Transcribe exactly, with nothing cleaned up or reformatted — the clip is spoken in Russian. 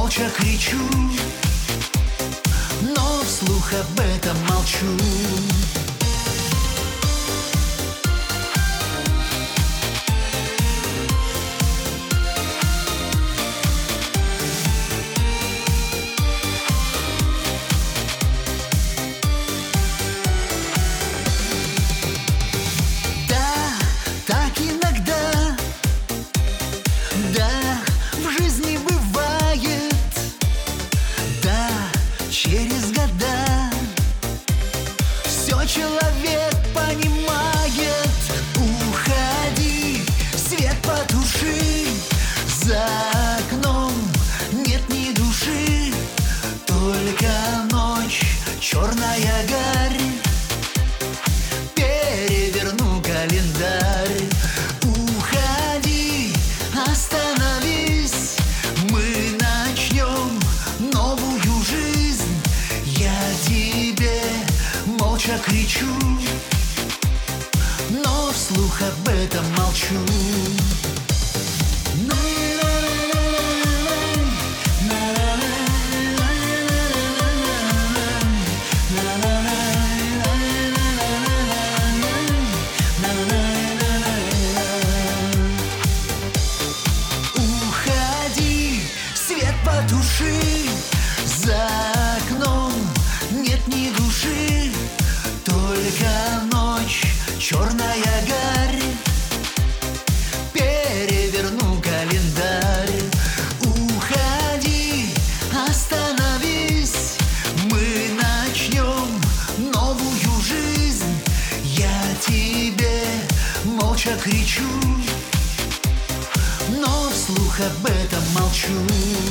молча кричу, но вслух об этом молчу. Через года все человек понимает. Уходи, свет потуши, за окном нет ни души, только ночь, черная гарь. Переверну календарь. Уходи, остановись, мы начнем новую жизнь. Я тебе молча кричу, но вслух об этом молчу. Уходи, свет потуши, за окном нет ни души, только ночь, черная гарь. Переверну календарь. Уходи, остановись, мы начнем новую жизнь. Я тебе молча кричу, но вслух об этом молчу.